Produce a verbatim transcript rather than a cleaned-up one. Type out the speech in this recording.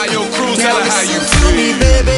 Ohio crew, tell Now her how you listen to me, feel. baby.